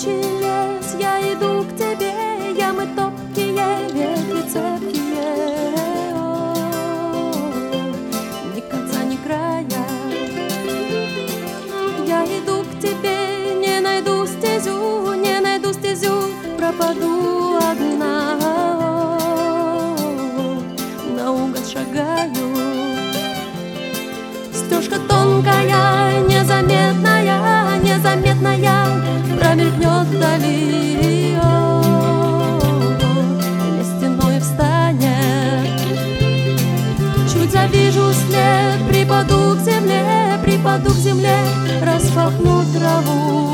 колючий лес, я иду к тебе, ямы топкие, ветви цепкие, ни конца, ни края. Я иду к тебе, не найду стезю, пропаду одна, наугад шагаю. Стежка тонкая, незаметная, промелькнет вдали, листяной встанет. Чуть завижу след, припаду к земле, распахну траву.